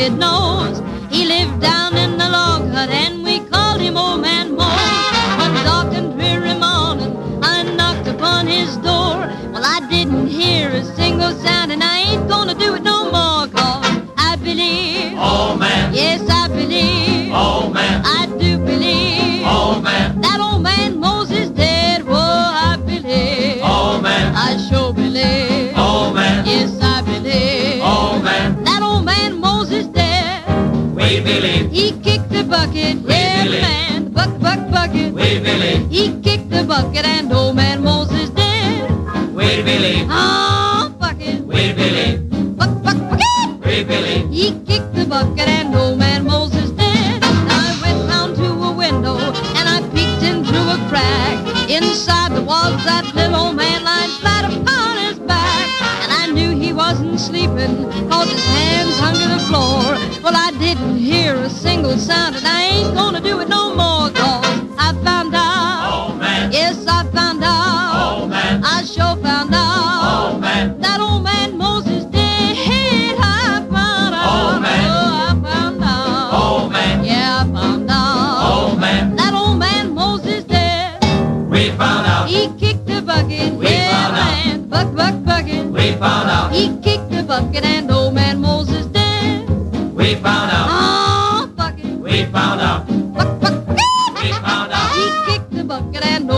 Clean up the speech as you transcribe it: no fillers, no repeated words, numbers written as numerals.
bucket nose. He lived down in the log hut and we called him Old Man Mose. One dark and dreary morning I knocked upon his door. Well, I didn't hear a single sound and I ain't gonna do it no more, 'cause I believe, Old man, yes I believe, old man, I do believe, old man, that Old Man Mose is dead. Whoa, I believe, old man, I sure believe, old man, yes I believe, old man, that Old Man Mose is dead. we believe, He kicked the bucket, yeah believe. man, bucket. we believe, He kicked the bucket and Old Man Mose is dead. we believe, Oh, bucket, we believe, bucket. we believe, He kicked the bucket and Old Man Mose is dead. I went round to a window and I peeked in through a crack. Inside the was that little old man lying flat upon his back. And I knew he wasn't sleeping 'cause his hands hung to the floor. Well, I didn't hear a single sound and I ain't gonna do it no more, 'cause I found out, old man, yes I found out, old man, I sure found out old man, that Old Man Mose is dead. I found out, Old man. oh, I found out, old man, yeah I found out old man, that Old Man Mose is dead. we found out, He kicked the bucket, We yeah found out. man, bucket. we found out, He kicked the bucket and Old Man Mose is dead. we found out, Oh, bucket, we found out, bucket. we found out, He kicked the bucket and